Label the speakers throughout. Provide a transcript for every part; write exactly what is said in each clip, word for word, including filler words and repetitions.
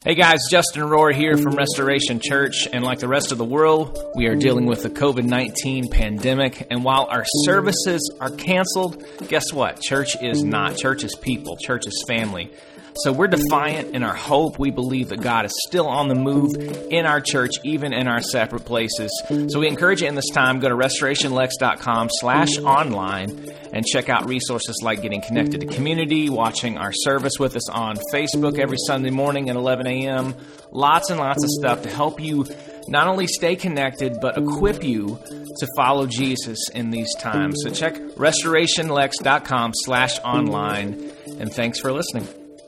Speaker 1: Hey guys, Justin Rohr here from Restoration Church, and like the rest of the world, we are dealing with the covid nineteen pandemic, and while our services are canceled, guess what? Church is not. Church is people. Church is family. So we're defiant in our hope. We believe that God is still on the move in our church, even in our separate places. So we encourage you in this time, go to restorationlex.com slash online and check out resources like getting connected to community, watching our service with us on Facebook every Sunday morning at eleven a.m. Lots and lots of stuff to help you not only stay connected, but equip you to follow Jesus in these times. So check restorationlex.com slash online, and thanks for listening.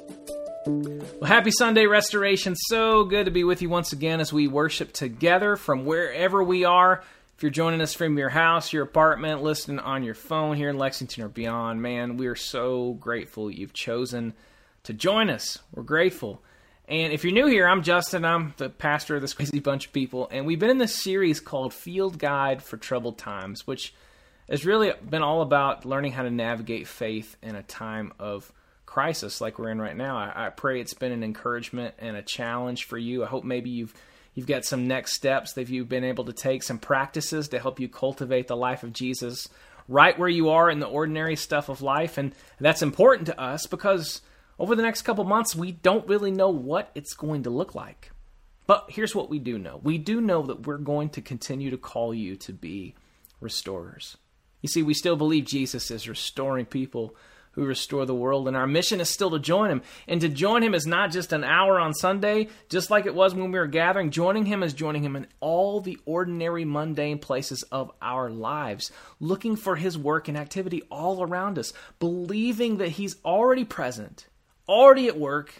Speaker 1: Well, happy Sunday, Restoration. So good to be with you once again as we worship together from wherever we are. If you're joining us from your house, your apartment, listening on your phone here in Lexington or beyond, man, we are so grateful you've chosen to join us. We're grateful. And if you're new here, I'm Justin. I'm the pastor of this crazy bunch of people. And we've been in this series called Field Guide for Troubled Times, which has really been all about learning how to navigate faith in a time of crisis like we're in right now. I, I pray it's been an encouragement and a challenge for you. I hope maybe you've you've got some next steps that you've been able to take, some practices to help you cultivate the life of Jesus right where you are in the ordinary stuff of life. And that's important to us because over the next couple months, we don't really know what it's going to look like. But here's what we do know. We do know that we're going to continue to call you to be restorers. You see, we still believe Jesus is restoring people who restore the world, and our mission is still to join him. And to join him is not just an hour on Sunday, just like it was when we were gathering. Joining him is joining him in all the ordinary, mundane places of our lives, looking for his work and activity all around us, believing that he's already present, already at work,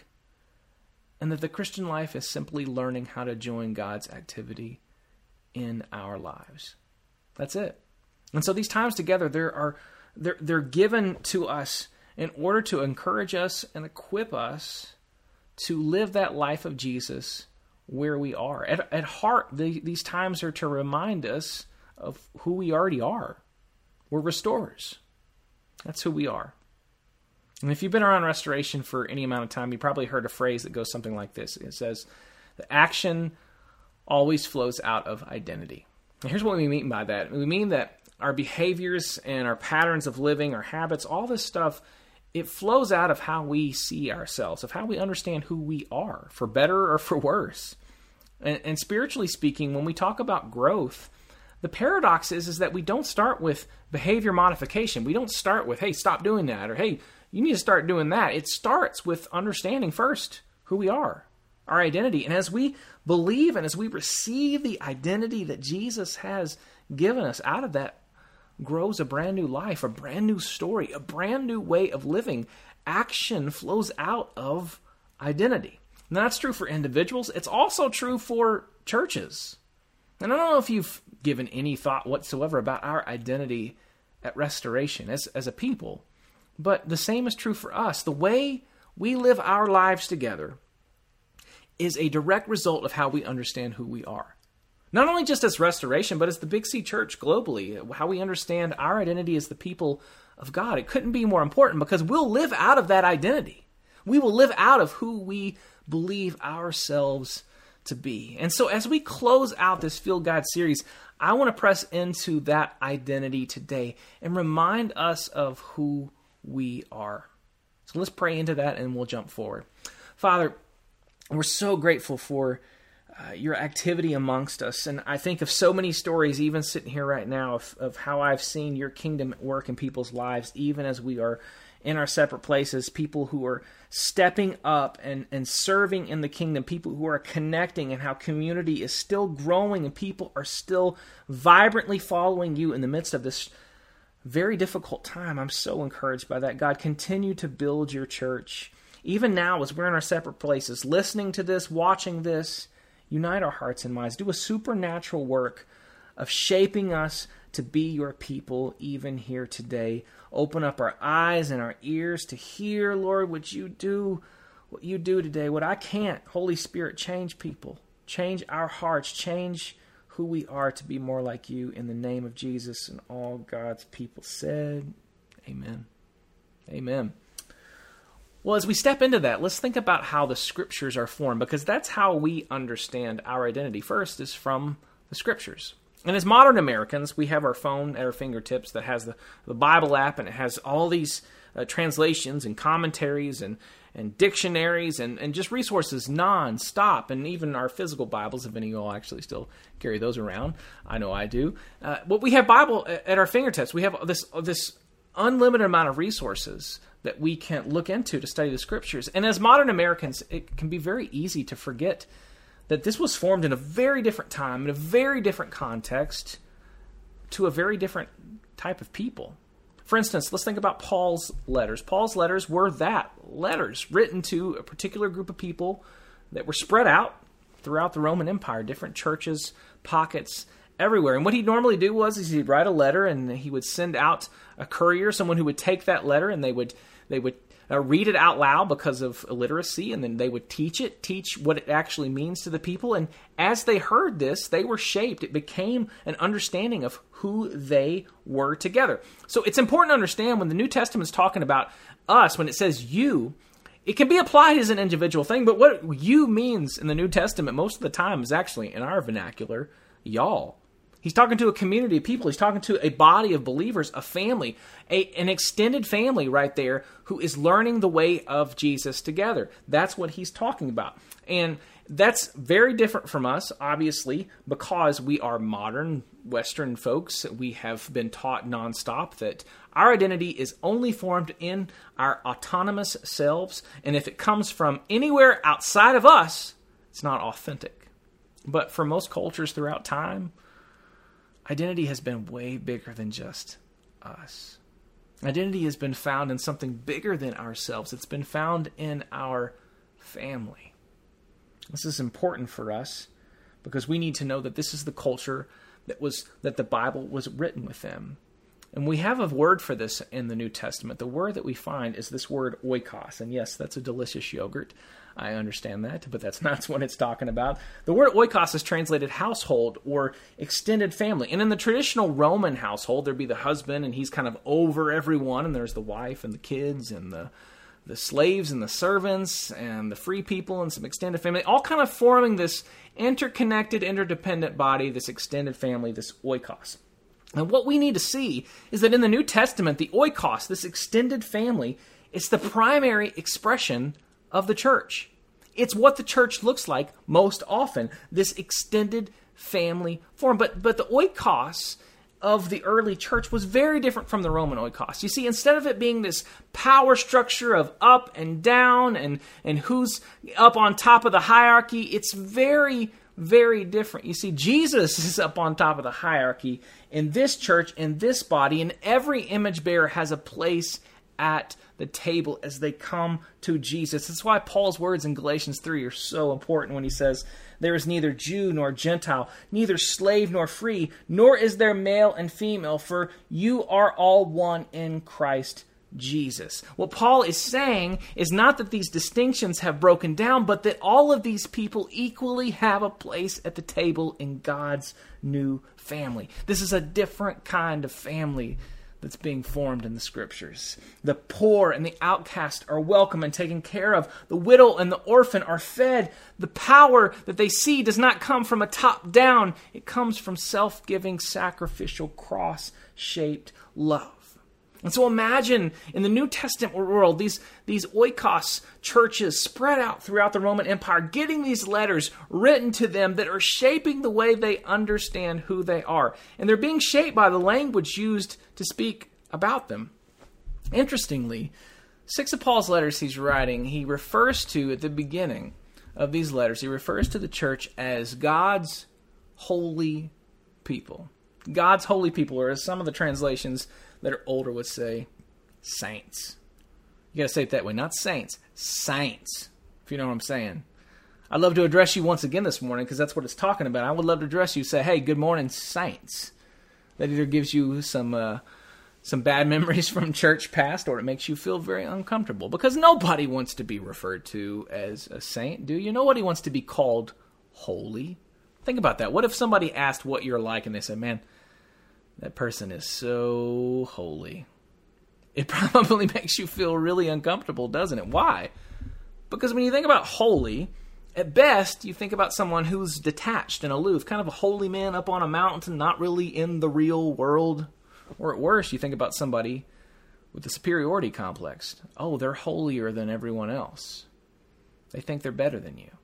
Speaker 1: and that the Christian life is simply learning how to join God's activity in our lives. That's it. And so these times together, there are They're, they're given to us in order to encourage us and equip us to live that life of Jesus where we are. At, at heart, the, these times are to remind us of who we already are. We're restorers. That's who we are. And if you've been around Restoration for any amount of time, you probably heard a phrase that goes something like this. It says, the action always flows out of identity. And here's what we mean by that. We mean that our behaviors and our patterns of living, our habits, all this stuff, it flows out of how we see ourselves, of how we understand who we are, for better or for worse. And, and spiritually speaking, when we talk about growth, the paradox is, is that we don't start with behavior modification. We don't start with, hey, stop doing that, or hey, you need to start doing that. It starts with understanding first who we are, our identity. And as we believe and as we receive the identity that Jesus has given us, out of that grows a brand new life, a brand new story, a brand new way of living. Action flows out of identity. And that's true for individuals. It's also true for churches. And I don't know if you've given any thought whatsoever about our identity at Restoration as, as a people, but the same is true for us. The way we live our lives together is a direct result of how we understand who we are. Not only just as Restoration, but as the Big C Church globally, how we understand our identity as the people of God. It couldn't be more important because we'll live out of that identity. We will live out of who we believe ourselves to be. And so as we close out this Field Guide series, I want to press into that identity today and remind us of who we are. So let's pray into that and we'll jump forward. Father, we're so grateful for Uh, your activity amongst us. And I think of so many stories, even sitting here right now, of, of how I've seen your kingdom work in people's lives, even as we are in our separate places, people who are stepping up and, and serving in the kingdom, people who are connecting, and how community is still growing and people are still vibrantly following you in the midst of this very difficult time. I'm so encouraged by that. God, continue to build your church. Even now, as we're in our separate places, listening to this, watching this, unite our hearts and minds. Do a supernatural work of shaping us to be your people even here today. Open up our eyes and our ears to hear, Lord, what you do, what you do today, what I can't. Holy Spirit, change people. Change our hearts. Change who we are to be more like you, in the name of Jesus. And all God's people said, amen. Amen. Well, as we step into that, let's think about how the Scriptures are formed, because that's how we understand our identity. First is from the Scriptures. And as modern Americans, we have our phone at our fingertips that has the, the Bible app, and it has all these uh, translations and commentaries and, and dictionaries and, and just resources non-stop, and even our physical Bibles, if any of you all actually still carry those around. I know I do. Uh, but we have Bible at our fingertips. We have this this unlimited amount of resources that we can look into to study the Scriptures. And as modern Americans, it can be very easy to forget that this was formed in a very different time, in a very different context, to a very different type of people. For instance, let's think about Paul's letters. Paul's letters were that, letters written to a particular group of people that were spread out throughout the Roman Empire, different churches, pockets, everywhere. And what he'd normally do was is he'd write a letter, and he would send out a courier, someone who would take that letter, and they would they would uh, read it out loud because of illiteracy, and then they would teach it, teach what it actually means to the people. And as they heard this, they were shaped. It became an understanding of who they were together. So it's important to understand when the New Testament is talking about us, when it says you, it can be applied as an individual thing, but what you means in the New Testament most of the time is actually, in our vernacular, y'all. He's talking to a community of people. He's talking to a body of believers, a family, a, an extended family right there who is learning the way of Jesus together. That's what he's talking about. And that's very different from us, obviously, because we are modern Western folks. We have been taught nonstop that our identity is only formed in our autonomous selves, and if it comes from anywhere outside of us, it's not authentic. But for most cultures throughout time, identity has been way bigger than just us. Identity has been found in something bigger than ourselves. It's been found in our family. This is important for us because we need to know that this is the culture that was that the Bible was written within. And we have a word for this in the New Testament. The word that we find is this word oikos. And yes, that's a delicious yogurt. I understand that, but that's not what it's talking about. The word oikos is translated household or extended family. And in the traditional Roman household, there'd be the husband, and he's kind of over everyone, and there's the wife and the kids and the the slaves and the servants and the free people and some extended family, all kind of forming this interconnected, interdependent body, this extended family, this oikos. And what we need to see is that in the New Testament, the oikos, this extended family, is the primary expression of the church. It's what the church looks like most often, this extended family form. But, but the oikos of the early church was very different from the Roman oikos. You see, instead of it being this power structure of up and down and, and who's up on top of the hierarchy, it's very, very different. You see, Jesus is up on top of the hierarchy in this church, in this body, and every image bearer has a place at the table as they come to Jesus. That's why Paul's words in Galatians three are so important when he says, "There is neither Jew nor Gentile, neither slave nor free, nor is there male and female, for you are all one in Christ Jesus." What Paul is saying is not that these distinctions have broken down, but that all of these people equally have a place at the table in God's new family. This is a different kind of family that's being formed in the Scriptures. The poor and the outcast are welcome and taken care of. The widow and the orphan are fed. The power that they see does not come from a top down. It comes from self-giving, sacrificial, cross-shaped love. And so imagine in the New Testament world, these, these oikos churches spread out throughout the Roman Empire, getting these letters written to them that are shaping the way they understand who they are. And they're being shaped by the language used to speak about them. Interestingly, six of Paul's letters he's writing, he refers to at the beginning of these letters, he refers to the church as God's holy people. God's holy people, or as some of the translations that are older would say, saints. You got to say it that way, not saints, saints, if you know what I'm saying. I'd love to address you once again this morning because that's what it's talking about. I would love to address you, say, hey, good morning, saints. That either gives you some uh, some bad memories from church past, or it makes you feel very uncomfortable because nobody wants to be referred to as a saint, do you? Nobody wants to be called holy. Think about that. What if somebody asked what you're like and they said, man, that person is so holy. It probably makes you feel really uncomfortable, doesn't it? Why? Because when you think about holy, at best, you think about someone who's detached and aloof, kind of a holy man up on a mountain, not really in the real world. Or at worst, you think about somebody with a superiority complex. Oh, they're holier than everyone else. They think they're better than you.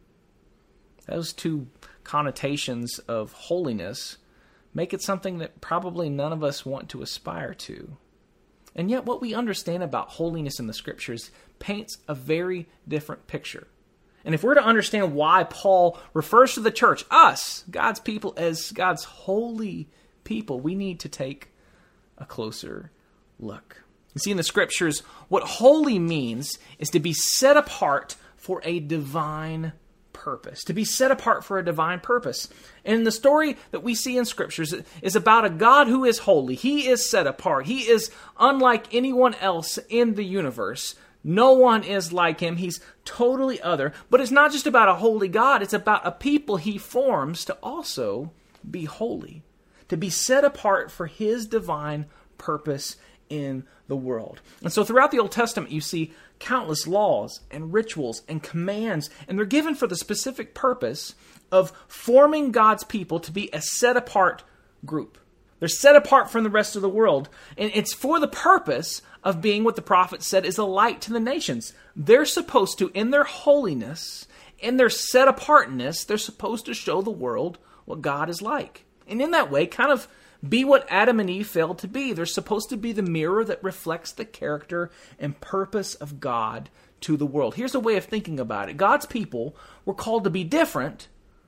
Speaker 1: Those two connotations of holiness make it something that probably none of us want to aspire to. And yet what we understand about holiness in the Scriptures paints a very different picture. And if we're to understand why Paul refers to the church, us, God's people, as God's holy people, we need to take a closer look. You see, in the Scriptures, what holy means is to be set apart for a divine purpose, to be set apart for a divine purpose. And the story that we see in Scriptures is about a God who is holy. He is set apart. He is unlike anyone else in the universe. No one is like him. He's totally other. But it's not just about a holy God. It's about a people he forms to also be holy, to be set apart for his divine purpose in the world. And so throughout the Old Testament, you see countless laws and rituals and commands, and they're given for the specific purpose of forming God's people to be a set-apart group. They're set apart from the rest of the world, and it's for the purpose of being what the prophet said is a light to the nations. They're supposed to, in their holiness, in their set-apartness, they're supposed to show the world what God is like. And in that way, kind of be what Adam and Eve failed to be. They're supposed to be the mirror that reflects the character and purpose of God to the world. Here's a way of thinking about it. God's people were called to be different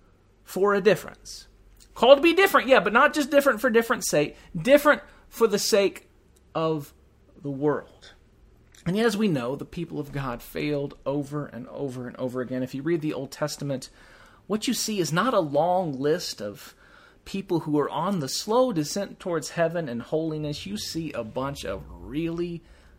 Speaker 1: for a difference. Called to be different, yeah, but not just different for different sake. Different for the sake of the world. And yet, as we know, the people of God failed over and over and over again. If you read the Old Testament, what you see is not a long list of people who are on the slow descent towards heaven and holiness. You see a bunch of really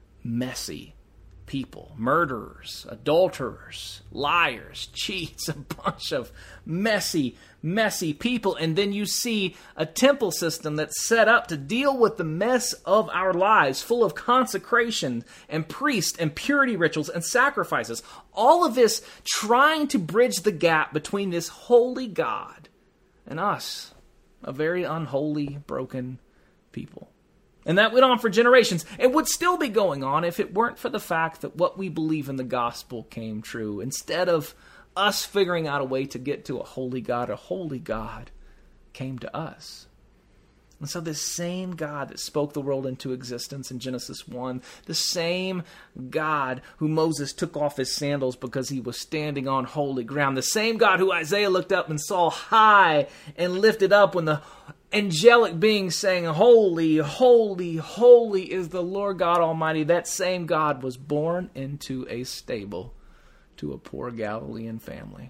Speaker 1: messy people. Murderers, adulterers, liars, cheats, a bunch of messy, messy people. And then you see a temple system that's set up to deal with the mess of our lives, full of consecration and priest and purity rituals and sacrifices. All of this trying to bridge the gap between this holy God and us, a very unholy, broken people. And that went on for generations. It would still be going on if it weren't for the fact that what we believe in the gospel came true. Instead of us figuring out a way to get to a holy God, a holy God came to us. And so this same God that spoke the world into existence in Genesis one, the same God who Moses took off his sandals because he was standing on holy ground, the same God who Isaiah looked up and saw high and lifted up when the angelic beings saying, "Holy, holy, holy is the Lord God Almighty," that same God was born into a stable to a poor Galilean family.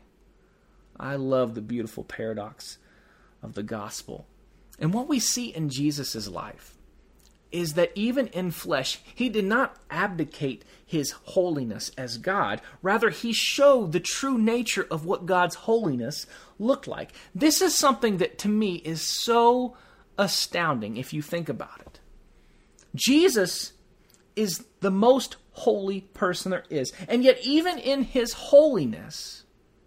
Speaker 1: I love the beautiful paradox of the gospel. And what we see in Jesus' life is that even in flesh, he did not abdicate his holiness as God. Rather, he showed the true nature of what God's holiness looked like. This is something that to me is so astounding if you think about it. Jesus is the most holy person there is. And yet even in his holiness,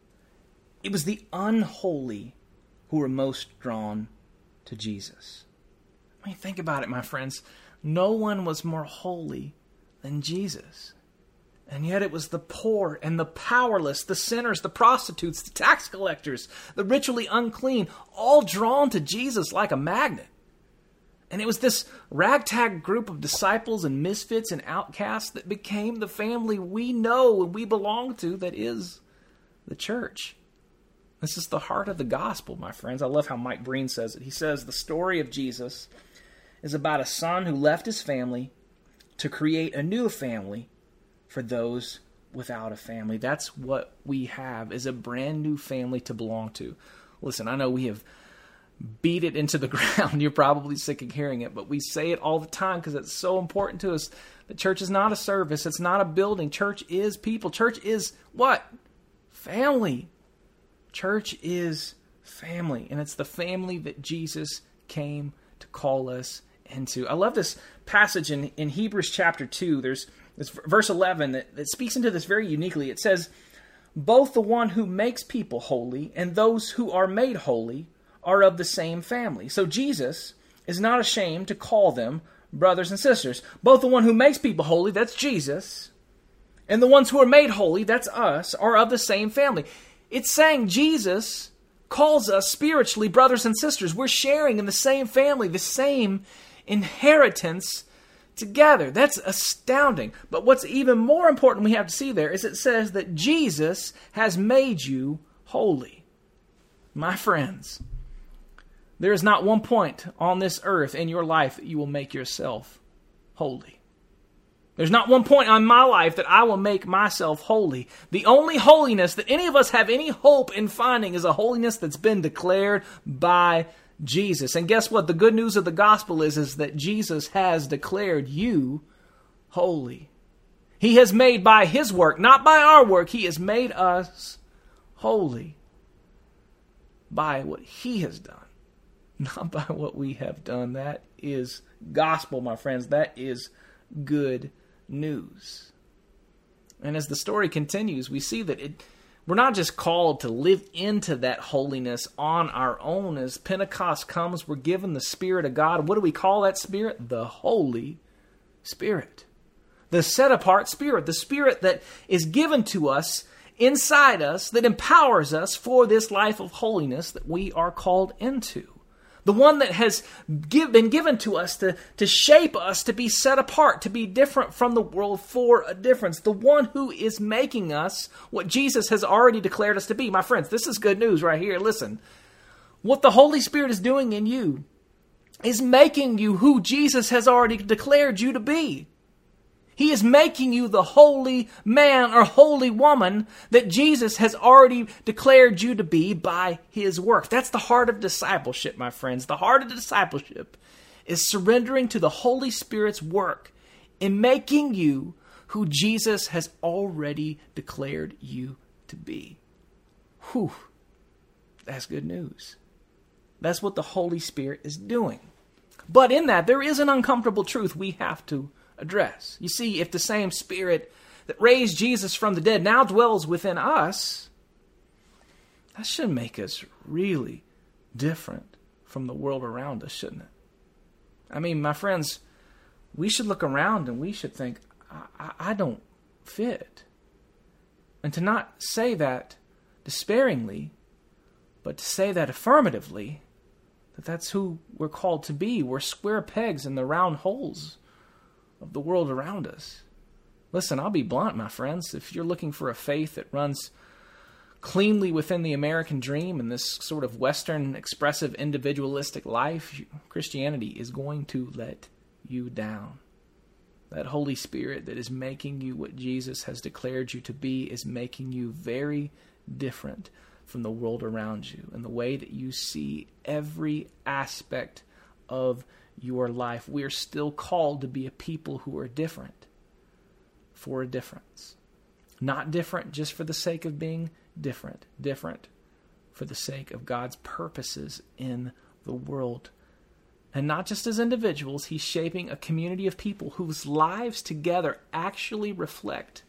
Speaker 1: it was the unholy who were most drawn to Jesus. I mean, think about it, my friends. No one was more holy than Jesus. And yet it was the poor and the powerless, the sinners, the prostitutes, the tax collectors, the ritually unclean, all drawn to Jesus like a magnet. And it was this ragtag group of disciples and misfits and outcasts that became the family we know and we belong to, that is the church. This is the heart of the gospel, my friends. I love how Mike Breen says it. He says the story of Jesus is about a son who left his family to create a new family for those without a family. That's what we have, is a brand new family to belong to. Listen, I know we have beat it into the ground. You're probably sick of hearing it, but we say it all the time because it's so important to us. The church is not a service. It's not a building. Church is people. Church is what? Family. Church is family, and it's the family that Jesus came to call us into. I love this passage in, in Hebrews chapter two. There's this verse eleven that, that speaks into this very uniquely. It says, both the one who makes people holy and those who are made holy are of the same family. So Jesus is not ashamed to call them brothers and sisters. Both the one who makes people holy, that's Jesus, and the ones who are made holy, that's us, are of the same family. It's saying Jesus calls us spiritually brothers and sisters. We're sharing in the same family, the same inheritance together. That's astounding. But what's even more important we have to see there is it says that Jesus has made you holy. My friends, there is not one point on this earth in your life that you will make yourself holy. There's not one point on my life that I will make myself holy. The only holiness that any of us have any hope in finding is a holiness that's been declared by Jesus. And guess what? The good news of the gospel is, is that Jesus has declared you holy. He has made by His work, not by our work, He has made us holy by what He has done, not by what we have done. That is gospel, my friends. That is good news. And as the story continues, we see that it, we're not just called to live into that holiness on our own. As Pentecost comes, we're given the Spirit of God. What do we call that Spirit? The Holy Spirit. The set-apart Spirit. The Spirit that is given to us, inside us, that empowers us for this life of holiness that we are called into. The one that has give, been given to us to, to shape us, to be set apart, to be different from the world for a difference. The one who is making us what Jesus has already declared us to be. My friends, this is good news right here. Listen, what the Holy Spirit is doing in you is making you who Jesus has already declared you to be. He is making you the holy man or holy woman that Jesus has already declared you to be by His work. That's the heart of discipleship, my friends. The heart of discipleship is surrendering to the Holy Spirit's work in making you who Jesus has already declared you to be. Whew, that's good news. That's what the Holy Spirit is doing. But in that, there is an uncomfortable truth we have to address. You see, if the same Spirit that raised Jesus from the dead now dwells within us, that should make us really different from the world around us, shouldn't it? I mean, my friends, we should look around and we should think, I, I, I don't fit. And to not say that despairingly, but to say that affirmatively, that that's who we're called to be. We're square pegs in the round holes of the world around us. Listen, I'll be blunt, my friends. If you're looking for a faith that runs cleanly within the American dream and this sort of Western expressive individualistic life, Christianity is going to let you down. That Holy Spirit that is making you what Jesus has declared you to be is making you very different from the world around you and the way that you see every aspect of your life. We are still called to be a people who are different for a difference. Not different just for the sake of being different. Different for the sake of God's purposes in the world. And not just as individuals, He's shaping a community of people whose lives together actually reflect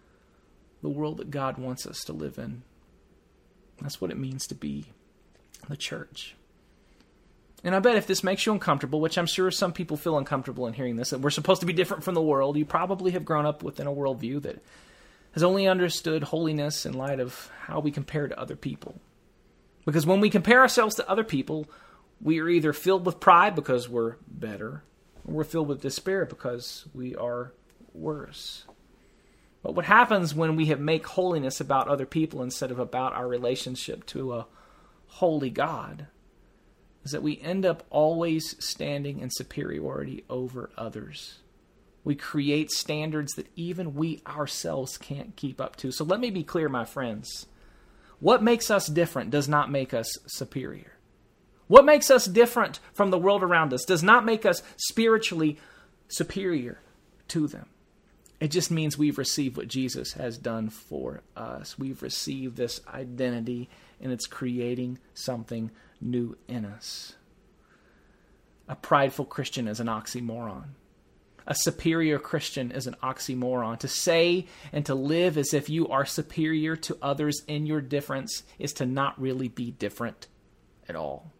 Speaker 1: the world that God wants us to live in. That's what it means to be the church. And I bet if this makes you uncomfortable, which I'm sure some people feel uncomfortable in hearing this, that we're supposed to be different from the world, you probably have grown up within a worldview that has only understood holiness in light of how we compare to other people. Because when we compare ourselves to other people, we are either filled with pride because we're better, or we're filled with despair because we are worse. But what happens when we have make holiness about other people instead of about our relationship to a holy God is that we end up always standing in superiority over others. We create standards that even we ourselves can't keep up to. So let me be clear, my friends. What makes us different does not make us superior. What makes us different from the world around us does not make us spiritually superior to them. It just means we've received what Jesus has done for us. We've received this identity, and it's creating something new in us. A prideful Christian is an oxymoron. A superior Christian is an oxymoron. To say and to live as if you are superior to others in your difference is to not really be different at all.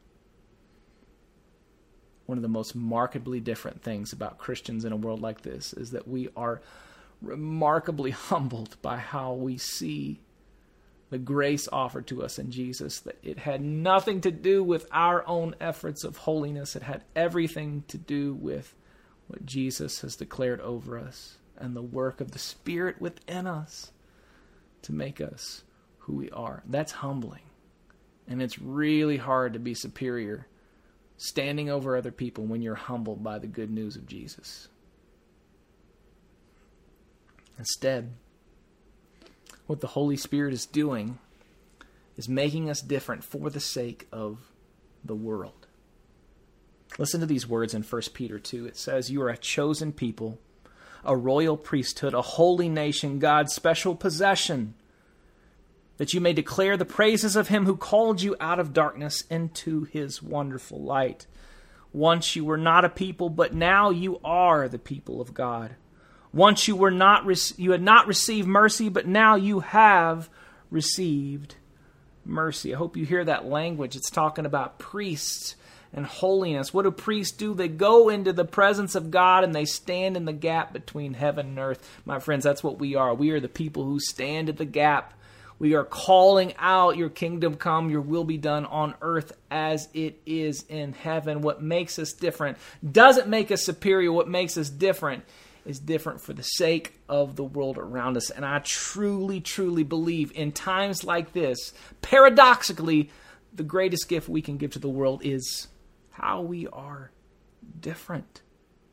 Speaker 1: One of the most markedly different things about Christians in a world like this is that we are remarkably humbled by how we see the grace offered to us in Jesus, that it had nothing to do with our own efforts of holiness. It had everything to do with what Jesus has declared over us and the work of the Spirit within us to make us who we are. That's humbling. And it's really hard to be superior standing over other people when you're humbled by the good news of Jesus. Instead, what the Holy Spirit is doing is making us different for the sake of the world. Listen to these words in First Peter two. It says, "You are a chosen people, a royal priesthood, a holy nation, God's special possession, that you may declare the praises of him who called you out of darkness into his wonderful light. Once you were not a people, but now you are the people of God. Once you were not, you had not received mercy, but now you have received mercy." I hope you hear that language. It's talking about priests and holiness. What do priests do? They go into the presence of God and they stand in the gap between heaven and earth. My friends, that's what we are. We are the people who stand at the gap. We are calling out, "Your kingdom come, your will be done on earth as it is in heaven." What makes us different doesn't make us superior. What makes us different is different for the sake of the world around us. And I truly, truly believe in times like this, paradoxically, the greatest gift we can give to the world is how we are different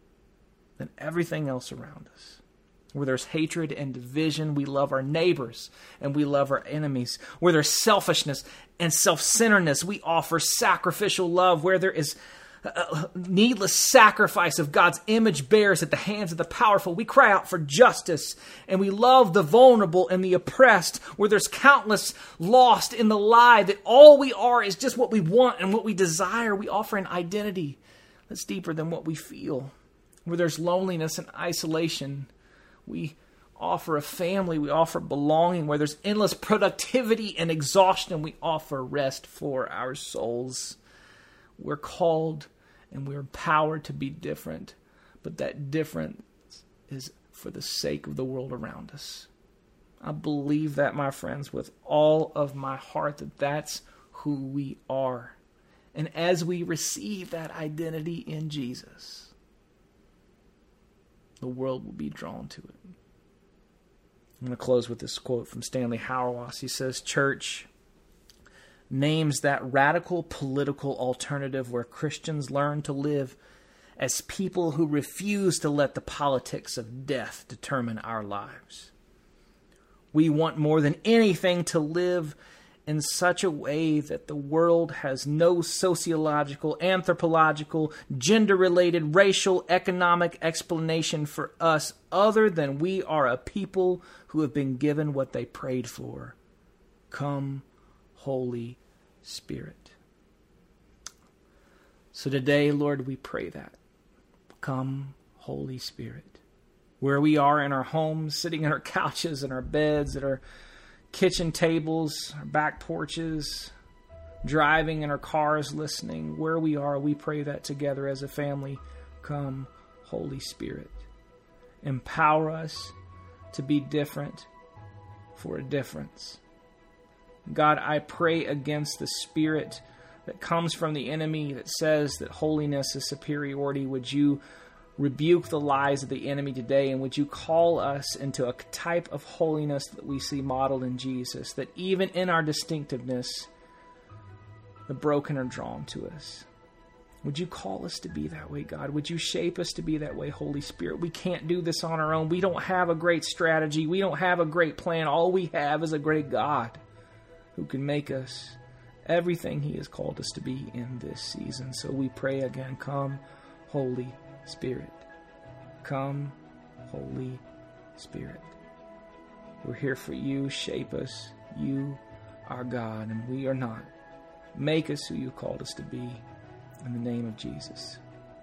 Speaker 1: than everything else around us. Where there's hatred and division, we love our neighbors and we love our enemies. Where there's selfishness and self-centeredness, we offer sacrificial love. Where there is a needless sacrifice of God's image bearers at the hands of the powerful, we cry out for justice, and we love the vulnerable and the oppressed. Where there's countless lost in the lie that all we are is just what we want and what we desire, we offer an identity that's deeper than what we feel. Where there's loneliness and isolation, we offer a family, we offer belonging. Where there's endless productivity and exhaustion, we offer rest for our souls. We're called and we're empowered to be different, but that difference is for the sake of the world around us. I believe that, my friends, with all of my heart, that that's who we are. And as we receive that identity in Jesus, the world will be drawn to it. I'm going to close with this quote from Stanley Hauerwas. He says, "Church names that radical political alternative where Christians learn to live as people who refuse to let the politics of death determine our lives. We want more than anything to live in such a way that the world has no sociological, anthropological, gender-related, racial, economic explanation for us other than we are a people who have been given what they prayed for. Come, Holy Spirit." So today, Lord, we pray that. Come, Holy Spirit. Where we are in our homes, sitting on our couches and our beds, at our kitchen tables, our back porches, driving in our cars, listening, where we are, we pray that together as a family. Come, Holy Spirit. Empower us to be different for a difference. God, I pray against the spirit that comes from the enemy that says that holiness is superiority. Would you rebuke the lies of the enemy today, and would you call us into a type of holiness that we see modeled in Jesus, that even in our distinctiveness, the broken are drawn to us. Would you call us to be that way, God? Would you shape us to be that way, Holy Spirit? We can't do this on our own. We don't have a great strategy. We don't have a great plan. All we have is a great God who can make us everything He has called us to be in this season. So we pray again, come, Holy Spirit. Come, Holy Spirit. We're here for you. Shape us. You are God, and we are not. Make us who you called us to be. In the name of Jesus.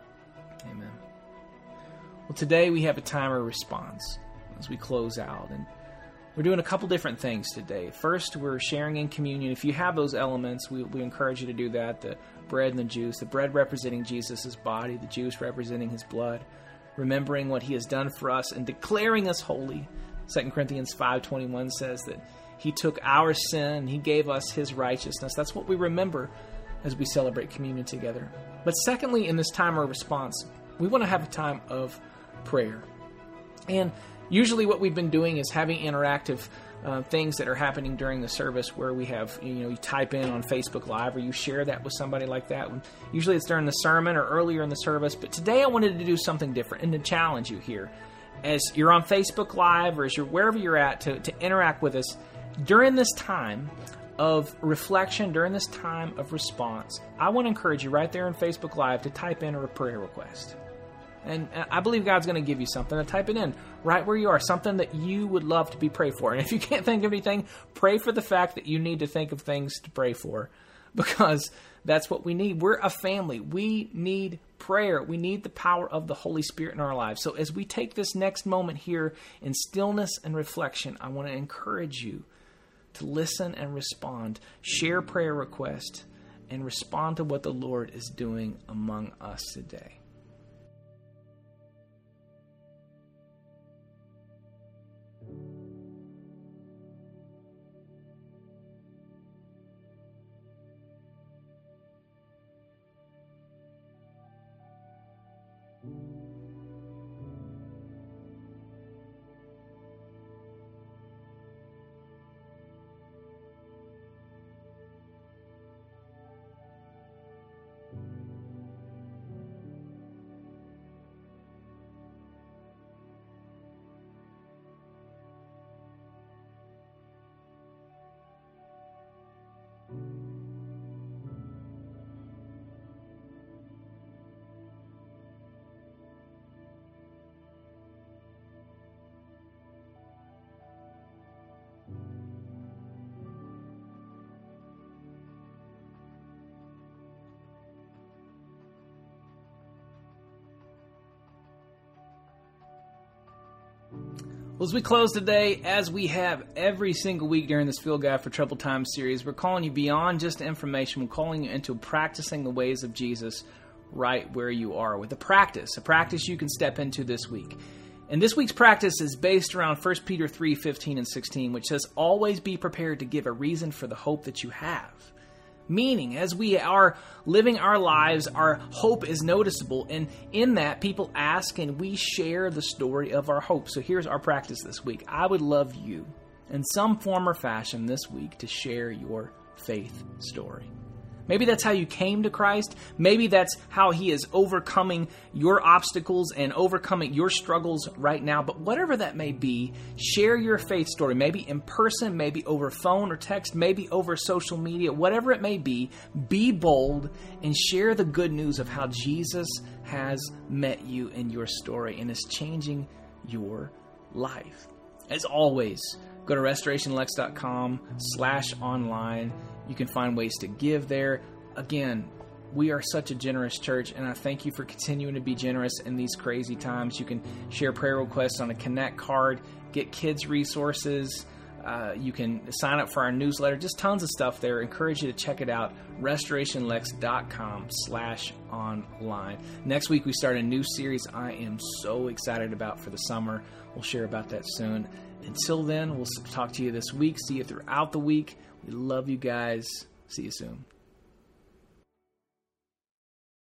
Speaker 1: Amen. Well, today we have a time of response as we close out. And we're doing a couple different things today. First, we're sharing in communion. If you have those elements, we, we encourage you to do that. The bread and the juice. The bread representing Jesus' body. The juice representing his blood. Remembering what he has done for us and declaring us holy. Second Corinthians five twenty-one says that he took our sin. He gave us his righteousness. That's what we remember as we celebrate communion together. But secondly, in this time of response, we want to have a time of prayer. And usually what we've been doing is having interactive uh, things that are happening during the service where we have, you know, you type in on Facebook Live or you share that with somebody like that. Usually it's during the sermon or earlier in the service. But today I wanted to do something different and to challenge you here. As you're on Facebook Live or as you're wherever you're at to, to interact with us during this time of reflection, during this time of response, I want to encourage you right there on Facebook Live to type in a prayer request. And I believe God's going to give you something. To type it in right where you are, something that you would love to be prayed for. And if you can't think of anything, pray for the fact that you need to think of things to pray for, because that's what we need. We're a family. We need prayer. We need the power of the Holy Spirit in our lives. So as we take this next moment here in stillness and reflection, I want to encourage you to listen and respond, share prayer requests, and respond to what the Lord is doing among us today. Well, as we close today, as we have every single week during this Field Guide for Troubled Times series, we're calling you beyond just information. We're calling you into practicing the ways of Jesus right where you are with a practice, a practice you can step into this week. And this week's practice is based around First Peter three fifteen and sixteen, which says, always be prepared to give a reason for the hope that you have. Meaning, as we are living our lives, our hope is noticeable. And in that, people ask and we share the story of our hope. So here's our practice this week. I would love you, in some form or fashion this week, to share your faith story. Maybe that's how you came to Christ. Maybe that's how he is overcoming your obstacles and overcoming your struggles right now. But whatever that may be, share your faith story. Maybe in person, maybe over phone or text, maybe over social media, whatever it may be. Be bold and share the good news of how Jesus has met you in your story and is changing your life. As always, go to restorationlex.com slash online. You can find ways to give there. Again, we are such a generous church, and I thank you for continuing to be generous in these crazy times. You can share prayer requests on a Connect card, get kids resources. Uh, you can sign up for our newsletter. Just tons of stuff there. I encourage you to check it out. restorationlex.com slash online. Next week, we start a new series I am so excited about for the summer. We'll share about that soon. Until then, we'll talk to you this week. See you throughout the week. We love you guys. See you soon.